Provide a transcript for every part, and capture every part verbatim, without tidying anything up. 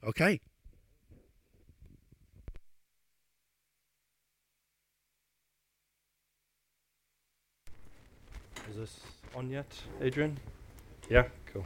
Okay. Is this on yet, Adrian? Yeah, cool.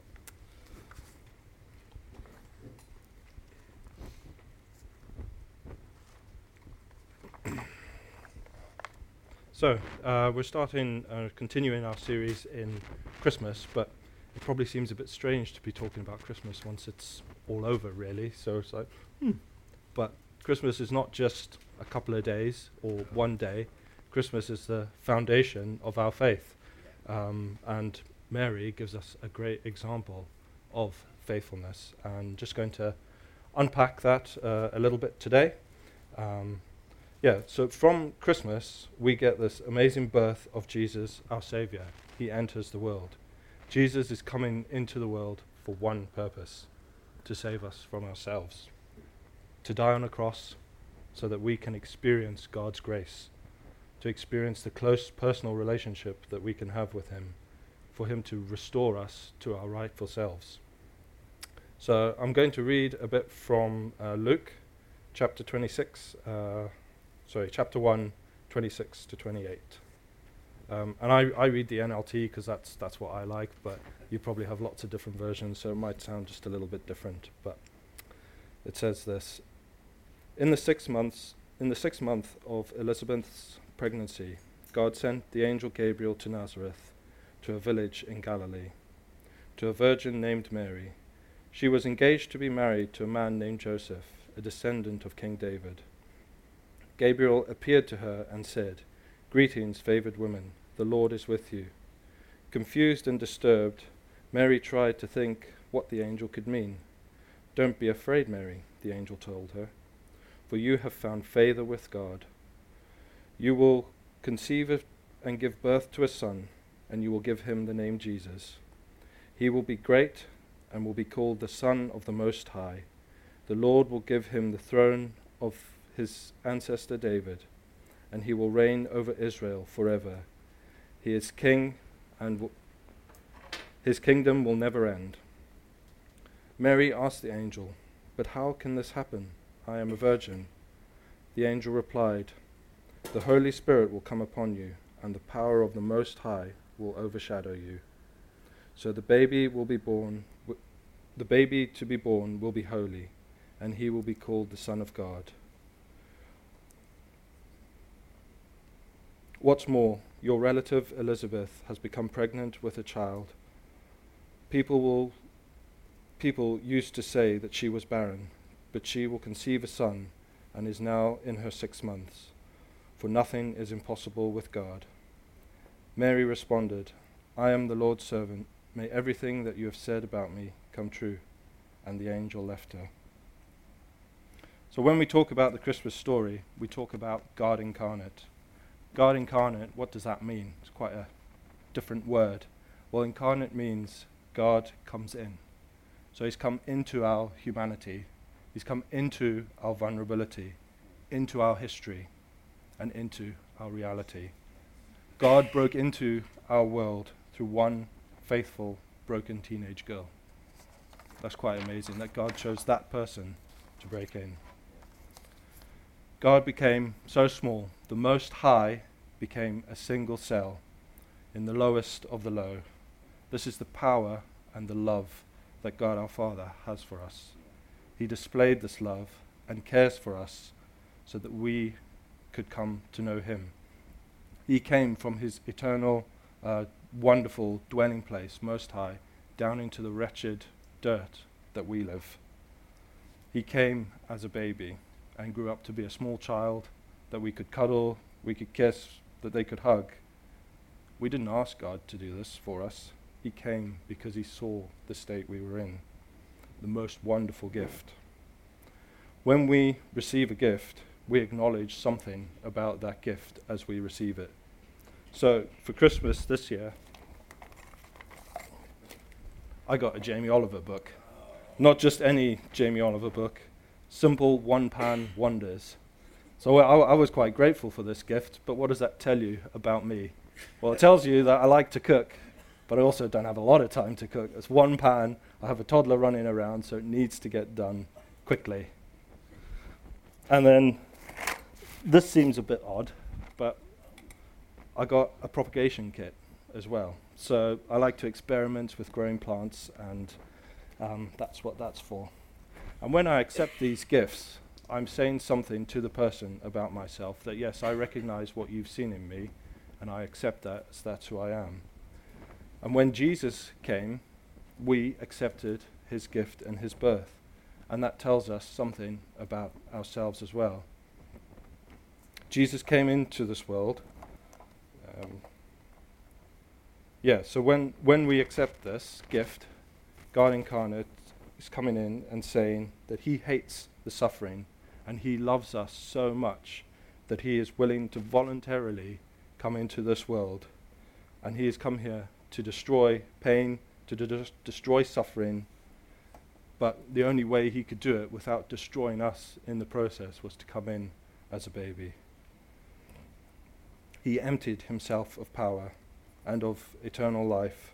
So, uh, we're starting, uh, continuing our series in Christmas, but it probably seems a bit strange to be talking about Christmas once it's all over, really. So it's like, hmm. But Christmas is not just a couple of days or one day. Christmas is the foundation of our faith. Um, and Mary gives us a great example of faithfulness. And just going to unpack that uh, a little bit today. Um, yeah, so from Christmas, we get this amazing birth of Jesus, our Savior. He enters the world. Jesus is coming into the world for one purpose, to save us from ourselves, to die on a cross so that we can experience God's grace, to experience the close personal relationship that we can have with Him, for Him to restore us to our rightful selves. So I'm going to read a bit from uh, Luke chapter twenty-six, uh, sorry, chapter one, twenty-six to twenty-eight. Um, and I, I read the N L T because that's that's what I like, but you probably have lots of different versions, so it might sound just a little bit different. But it says this: In the six months, in the sixth month of Elizabeth's pregnancy, God sent the angel Gabriel to Nazareth, to a village in Galilee, to a virgin named Mary. She was engaged to be married to a man named Joseph, a descendant of King David. Gabriel appeared to her and said, "Greetings, favored woman, the Lord is with you." Confused and disturbed, Mary tried to think what the angel could mean. "Don't be afraid, Mary," the angel told her, "for you have found favor with God. You will conceive of and give birth to a son, and you will give him the name Jesus. He will be great and will be called the Son of the Most High. The Lord will give him the throne of his ancestor David, and he will reign over Israel forever. He is king, and w- his kingdom will never end." Mary asked the angel, "But how can this happen? I am a virgin." The angel replied, "The Holy Spirit will come upon you, and the power of the Most High will overshadow you. So the baby will be born, w- the baby to be born will be holy, and he will be called the Son of God. What's more, your relative Elizabeth has become pregnant with a child. People will people used to say that she was barren, but she will conceive a son and is now in her six months, for nothing is impossible with God." Mary responded, "I am the Lord's servant. May everything that you have said about me come true." And the angel left her. So when we talk about the Christmas story, we talk about God incarnate. God incarnate, what does that mean? It's quite a different word. Well, incarnate means God comes in. So he's come into our humanity. He's come into our vulnerability, into our history, and into our reality. God broke into our world through one faithful, broken teenage girl. That's quite amazing that God chose that person to break in. God became so small, the Most High became a single cell in the lowest of the low. This is the power and the love that God our Father has for us. He displayed this love and cares for us so that we could come to know Him. He came from His eternal, uh, wonderful dwelling place, Most High, down into the wretched dirt that we live. He came as a baby and grew up to be a small child that we could cuddle, we could kiss, that they could hug. We didn't ask God to do this for us. He came because He saw the state we were in. The most wonderful gift. When we receive a gift, we acknowledge something about that gift as we receive it. So for Christmas this year, I got a Jamie Oliver book. Not just any Jamie Oliver book, Simple One-Pan Wonders. So I, I was quite grateful for this gift, but what does that tell you about me? Well, it tells you that I like to cook, but I also don't have a lot of time to cook. It's one pan, I have a toddler running around, so it needs to get done quickly. And then, this seems a bit odd, but I got a propagation kit as well. So I like to experiment with growing plants, and um, that's what that's for. And when I accept these gifts, I'm saying something to the person about myself, that yes, I recognize what you've seen in me, and I accept that as that's who I am. And when Jesus came, we accepted his gift and his birth. And that tells us something about ourselves as well. Jesus came into this world. Um, yeah, so when, when we accept this gift, God incarnate is coming in and saying that he hates the suffering, and he loves us so much that he is willing to voluntarily come into this world. And he has come here to destroy pain, to de- destroy suffering, but the only way he could do it without destroying us in the process was to come in as a baby. He emptied himself of power and of eternal life.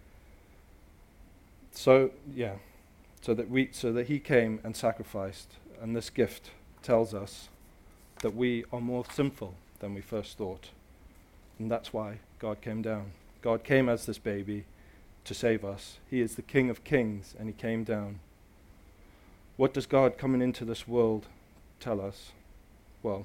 So, yeah, so that we, so that he came and sacrificed, and this gift tells us that we are more sinful than we first thought. And that's why God came down. God came as this baby to save us. He is the King of Kings, and he came down. What does God coming into this world tell us? Well,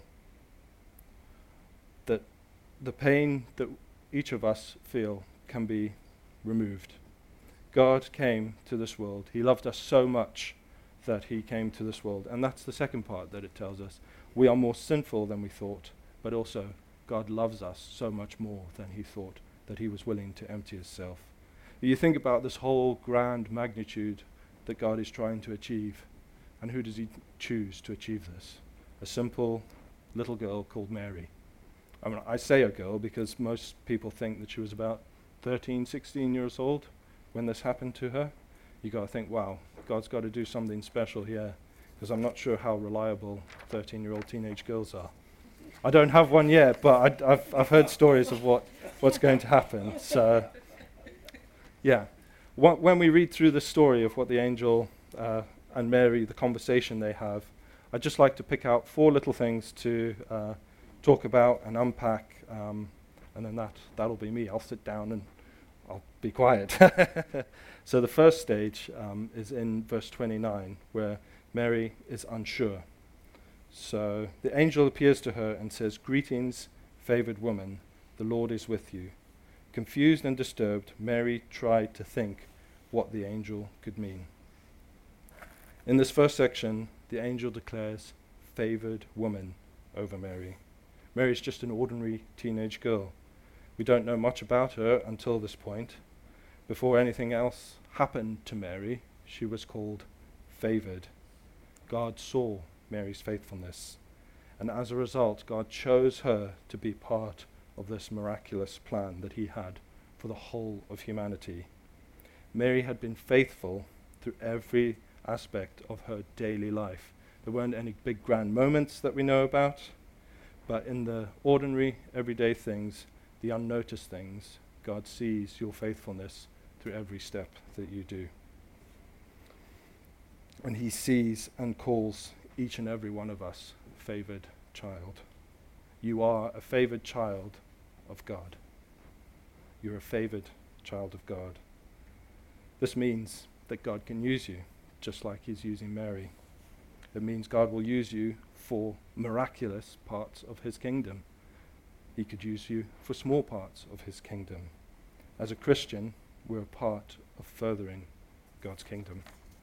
that the pain that each of us feel can be removed. God came to this world. He loved us so much that he came to this world. And that's the second part that it tells us. We are more sinful than we thought, but also God loves us so much more than he thought, that he was willing to empty himself. You think about this whole grand magnitude that God is trying to achieve, and who does he choose to achieve this? A simple little girl called Mary. I mean, I say a girl because most people think that she was about thirteen, sixteen years old when this happened to her. You got to think, wow, God's got to do something special here, because I'm not sure how reliable thirteen-year-old teenage girls are. I don't have one yet, but I, I've I've heard stories of what what's going to happen. So, yeah, Wh- when we read through the story of what the angel uh, and Mary, the conversation they have, I'd just like to pick out four little things to uh, talk about and unpack, um, and then that that'll be me. I'll sit down and I'll be quiet. So the first stage um, is in verse twenty-nine, where Mary is unsure. So the angel appears to her and says, "Greetings, favored woman, the Lord is with you." Confused and disturbed, Mary tried to think what the angel could mean. In this first section, the angel declares favored woman over Mary. Mary's just an ordinary teenage girl. We don't know much about her until this point. Before anything else happened to Mary, she was called favored. God saw Mary's faithfulness, and as a result, God chose her to be part of this miraculous plan that he had for the whole of humanity. Mary had been faithful through every aspect of her daily life. There weren't any big grand moments that we know about, but in the ordinary, everyday things, the unnoticed things, God sees your faithfulness through every step that you do. And he sees and calls each and every one of us favored child. You are a favored child of God. You're a favored child of God. This means that God can use you, just like he's using Mary. It means God will use you for miraculous parts of his kingdom. He could use you for small parts of his kingdom. As a Christian, we're a part of furthering God's kingdom.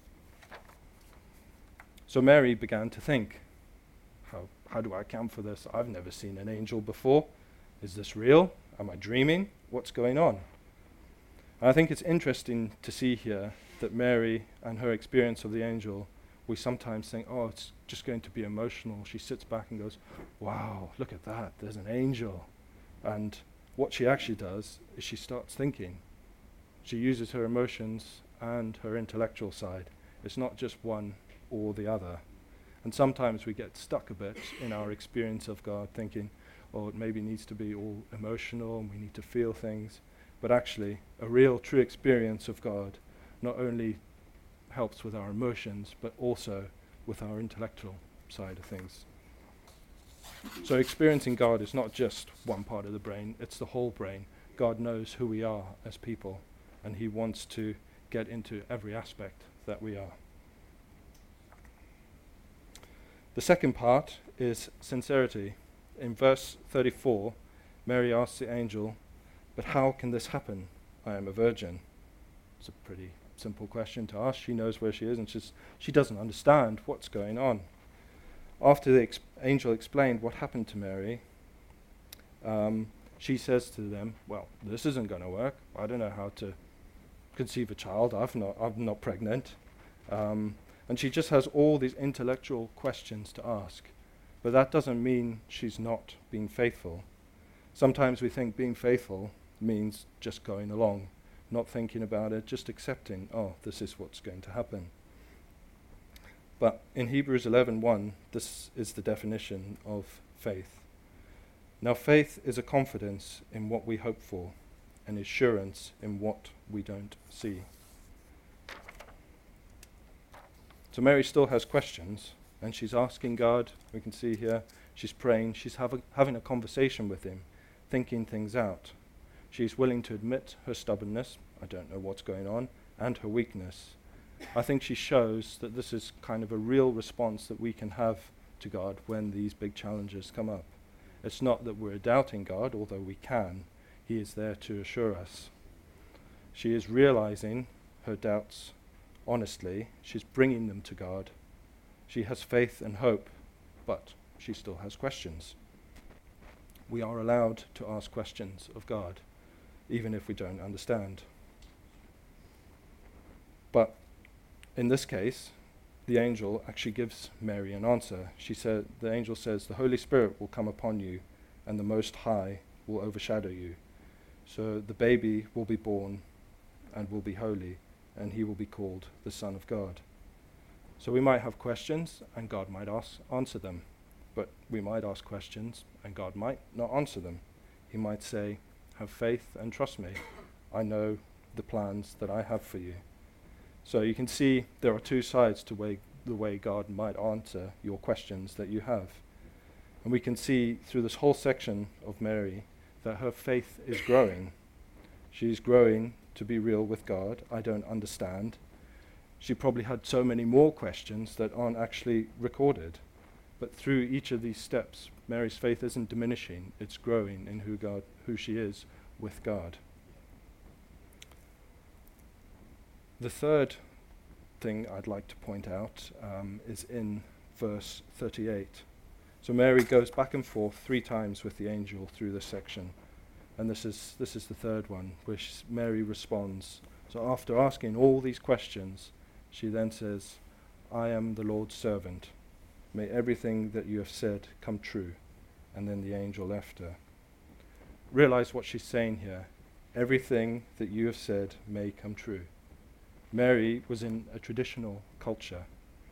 So Mary began to think, how, how do I account for this? I've never seen an angel before. Is this real? Am I dreaming? What's going on? And I think it's interesting to see here that Mary and her experience of the angel, we sometimes think, oh, it's just going to be emotional. She sits back and goes, wow, look at that, there's an angel. And what she actually does is she starts thinking. She uses her emotions and her intellectual side. It's not just one or the other. And sometimes we get stuck a bit in our experience of God, thinking, oh, it maybe needs to be all emotional and we need to feel things. But actually, a real, true experience of God not only helps with our emotions, but also with our intellectual side of things. So experiencing God is not just one part of the brain, it's the whole brain. God knows who we are as people, and he wants to get into every aspect that we are. The second part is sincerity. In verse thirty-four, Mary asks the angel, "But how can this happen? I am a virgin." It's a pretty simple question to ask. She knows where she is, and she's, she doesn't understand what's going on. After the ex- angel explained what happened to Mary, um, she says to them, "Well, this isn't going to work. I don't know how to conceive a child. I've not, I'm not pregnant." Um, and she just has all these intellectual questions to ask. But that doesn't mean she's not being faithful. Sometimes we think being faithful means just going along, not thinking about it, just accepting, oh, this is what's going to happen. But in Hebrews eleven one, this is the definition of faith. Now faith is a confidence in what we hope for, an assurance in what we don't see. So Mary still has questions, and she's asking God. We can see here, she's praying, she's have a, having a conversation with him, thinking things out. She's willing to admit her stubbornness, I don't know what's going on, and her weakness. I think she shows that this is kind of a real response that we can have to God when these big challenges come up. It's not that we're doubting God, although we can. He is there to assure us. She is realizing her doubts honestly. She's bringing them to God. She has faith and hope, but she still has questions. We are allowed to ask questions of God, even if we don't understand. But in this case, the angel actually gives Mary an answer. She said, the angel says, "The Holy Spirit will come upon you, and the Most High will overshadow you. So the baby will be born and will be holy, and he will be called the Son of God." So we might have questions, and God might ask, answer them. But we might ask questions, and God might not answer them. He might say, "Have faith and trust me. I know the plans that I have for you." So you can see there are two sides to way, the way God might answer your questions that you have. And we can see through this whole section of Mary that her faith is growing. She's growing to be real with God. I don't understand. She probably had so many more questions that aren't actually recorded. But through each of these steps, Mary's faith isn't diminishing. It's growing in who God, who she is with God. The third thing I'd like to point out um, is in verse thirty-eight. So Mary goes back and forth three times with the angel through this section. And this is this is the third one, which Mary responds. So after asking all these questions, she then says, "I am the Lord's servant. May everything that you have said come true." And then the angel left her. Realize what she's saying here. Everything that you have said may come true. Mary was in a traditional culture.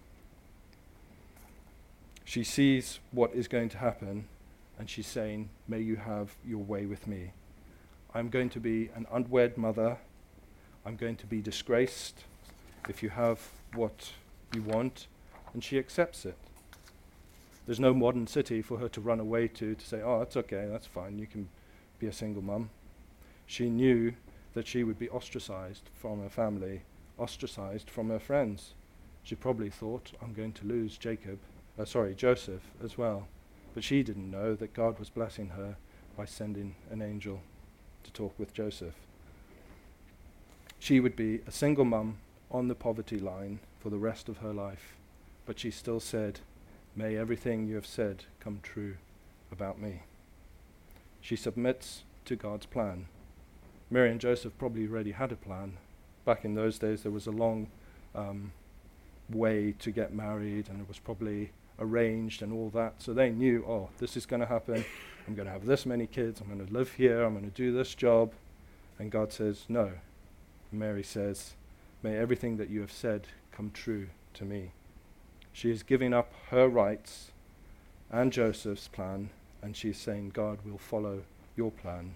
She sees what is going to happen, and she's saying, "May you have your way with me. I'm going to be an unwed mother. I'm going to be disgraced if you have what you want." And she accepts it. There's no modern city for her to run away to to say, "Oh, that's okay, that's fine, you can be a single mum." She knew that she would be ostracized from her family, ostracized from her friends. She probably thought, "I'm going to lose Jacob, uh, sorry, Joseph as well." But she didn't know that God was blessing her by sending an angel to talk with Joseph. She would be a single mum on the poverty line for the rest of her life, but she still said, "May everything you have said come true about me." She submits to God's plan. Mary and Joseph probably already had a plan. Back in those days, there was a long um, way to get married, and it was probably arranged and all that. So they knew, oh, this is going to happen. I'm going to have this many kids. I'm going to live here. I'm going to do this job. And God says, "No." Mary says, "May everything that you have said come true to me." She is giving up her rights and Joseph's plan, and she's saying, "God will follow your plan."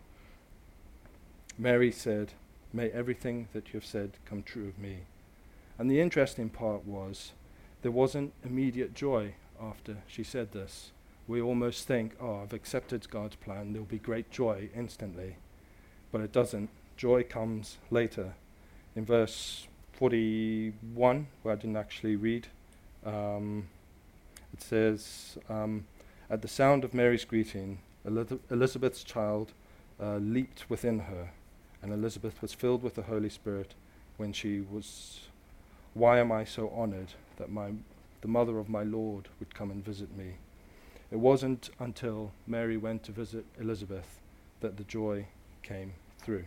Mary said, "May everything that you have said come true of me." And the interesting part was there wasn't immediate joy after she said this. We almost think, oh, I've accepted God's plan, there'll be great joy instantly. But it doesn't. Joy comes later. In verse forty-one, where I didn't actually read, um, it says, um, at the sound of Mary's greeting, Elith- Elizabeth's child uh, leaped within her, and Elizabeth was filled with the Holy Spirit when she was, why am I so honored that my the mother of my Lord would come and visit me? It wasn't until Mary went to visit Elizabeth that the joy came through.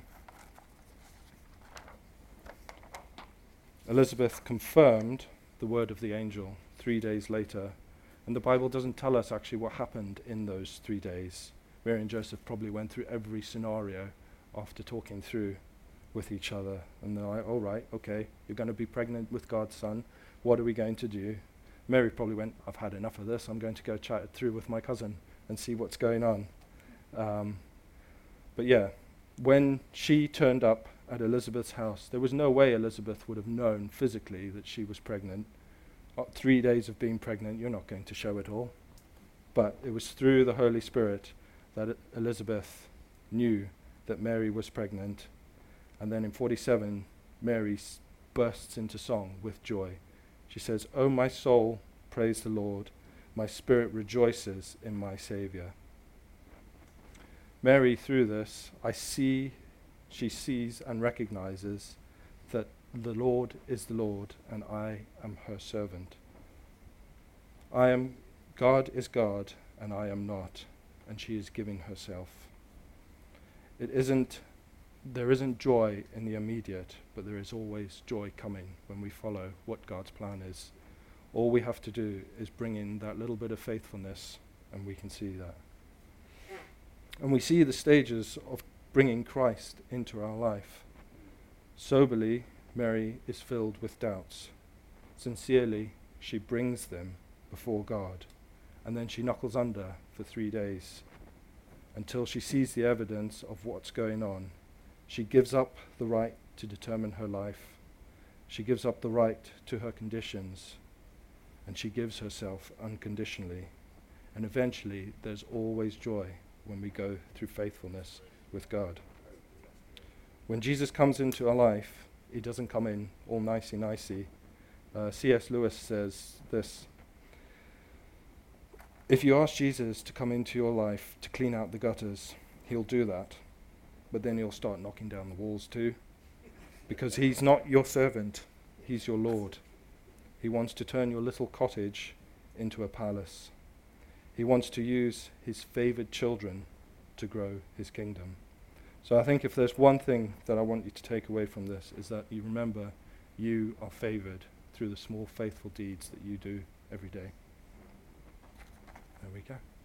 Elizabeth confirmed the word of the angel three days later, and the Bible doesn't tell us actually what happened in those three days. Mary and Joseph probably went through every scenario after talking through with each other, and they're like, all right, okay, you're going to be pregnant with God's son, what are we going to do? Mary probably went, I've had enough of this, I'm going to go chat it through with my cousin and see what's going on. Um, but yeah, when she turned up at Elizabeth's house, there was no way Elizabeth would have known physically that she was pregnant. Uh, three days of being pregnant, you're not going to show it all. But it was through the Holy Spirit that Elizabeth knew that Mary was pregnant. And then in forty-seven, Mary s- bursts into song with joy. She says, "Oh, my soul, praise the Lord. My spirit rejoices in my Savior." Mary, through this, I see, she sees and recognizes that the Lord is the Lord and I am her servant. I am, God is God and I am not, and she is giving herself. It isn't, there isn't joy in the immediate, but there is always joy coming when we follow what God's plan is. All we have to do is bring in that little bit of faithfulness and we can see that. And we see the stages of bringing Christ into our life. Soberly, Mary is filled with doubts. Sincerely, she brings them before God. And then she knuckles under for three days until she sees the evidence of what's going on. She gives up the right to determine her life. She gives up the right to her conditions. And she gives herself unconditionally. And eventually, there's always joy when we go through faithfulness with God. When Jesus comes into our life, he doesn't come in all nicey-nicey. Uh, C S Lewis says this: if you ask Jesus to come into your life to clean out the gutters, he'll do that. But then he'll start knocking down the walls too. Because he's not your servant, he's your Lord. He wants to turn your little cottage into a palace. He wants to use his favored children to grow his kingdom. So I think if there's one thing that I want you to take away from this, is that you remember you are favored through the small faithful deeds that you do every day. There we go.